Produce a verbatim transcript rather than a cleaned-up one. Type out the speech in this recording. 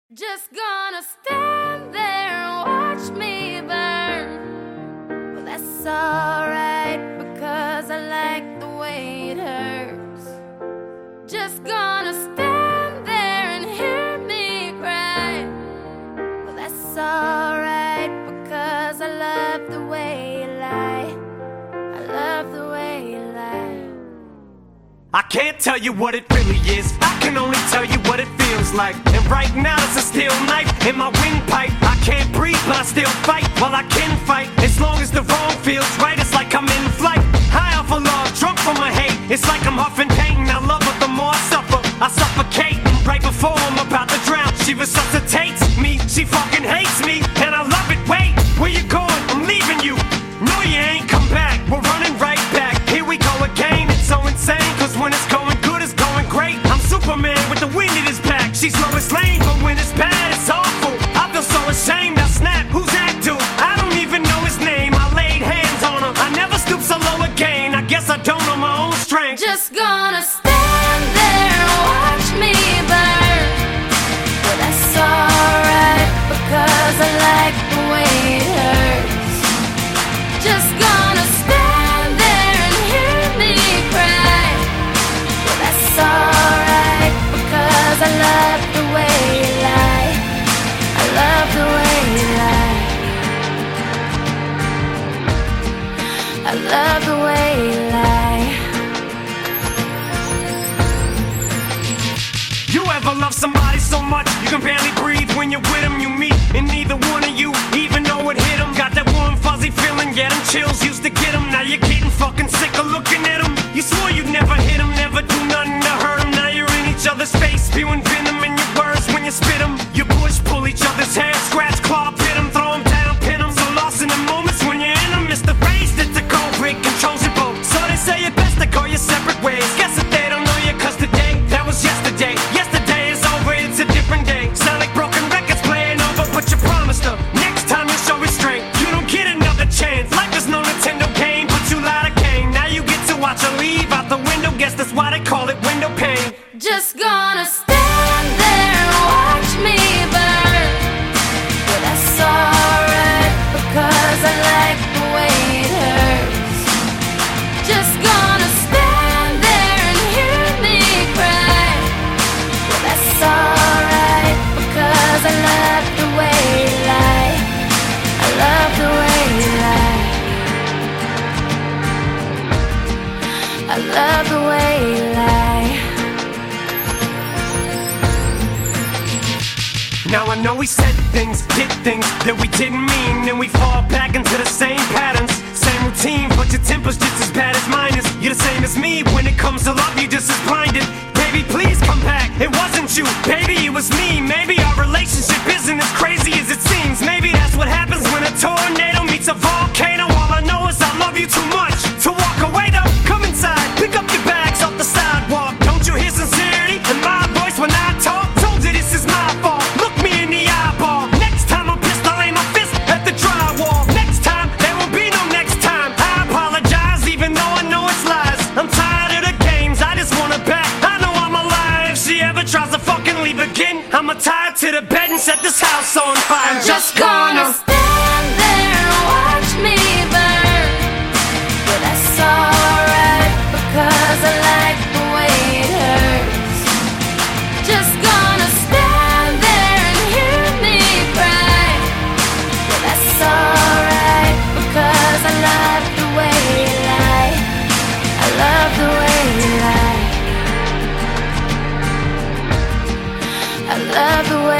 Just gonna stand there and watch me burn. Well, that's alright because I like the way it hurts. Just gonna stand there and hear me cry. Well, that's alright because I love the way you lie. I love the way you lie. I can't tell you what it really is, I can only tell you what it feels like. And right now it's a steel knife in my windpipe. I can't breathe but I still fight, while I can fight. As long as the wrong feels right, it's like I'm in flight. High off of love, drunk from my hate. It's like I'm huffing pain, I love her the more I suffer. I suffocate, right before I'm about to drown. She resuscitates me, she fucking hates me. And I love it, wait, where you going? I'm leaving you. No you ain't come back, we're running right back. Here we go again, it's so insane. Cause when it's going good, it's going great. I'm Superman with the wind in his back. She's Lois Lane, but when it's bad, it's awful. I feel so ashamed, I snap, who's that dude? I don't even know his name, I laid hands on him. I never stoop so low again, I guess I don't know my own strength. Just gonna stand there and watch me burn. Well, that's alright because I like the way it hurts. Just gonna stand there and hear me cry. Well, that's alright because I love the way you lie. I love the way you lie. I love the way you lie. You ever love somebody so much you can barely breathe when you're with them? You meet and neither one of you even know it hit them. Got that warm fuzzy feeling, yeah, them chills used to get them. Now you're getting fucking sick of looking at them. You swore you'd never hit them, never do nothing to hurt them. Now you're in each other's face, spewing venom in your words when you spit them. You push, pull each other's hair, scratch, claw, pit them, throw them down, pin them. So lost in the moments when you're in them, it's the phrase that the cold break controls your boat. So they say it best to go your separate ways. Guess that they don't know you cause today, that was yesterday. Yesterday is over, it's a different day. Sound like broken records playing over, but you promised her next time you show restraint. You don't get another chance, life is no Nintendo game, but you lied again. Now you get to watch her leave out the window, guess that's why they call it window pane. Just gonna stand there and watch me burn. Well, that's alright because I like the way it hurts. Just gonna stand there and hear me cry. Well, that's alright because I love the way you lie. I love the way you lie. I love the way you lie. Now I know we said things, did things that we didn't mean, and we fall back into the same patterns, same routine, but your temper's just as bad as mine is. You're the same as me, when it comes to love you're just as blinded. Baby, please come back, it wasn't you, baby, it was me. Maybe our relationship isn't as crazy as it seems. Maybe that's what happens when a tornado meets a volcano. All I know is I love you too much to walk away though. Come inside, pick up your bags off the sidewalk. Don't you hear sincerity in my voice when I talk? Told you this is my fault, look me in the eyeball. Next time I'm pissed, I'll aim my fist at the drywall. Next time, there won't be no next time. I apologize even though I know it's lies. I'm tired of the games, I just want her back. I know I'm alive, if she ever tries to fucking leave again, I'ma tie her to the bed and set this house on fire. I'm just gonna stand there and watch me burn. Well, that's alright because I like the way it hurts. Just gonna stand there and hear me cry. Well, that's alright because I love the way you lie. I love the way you lie. I love the way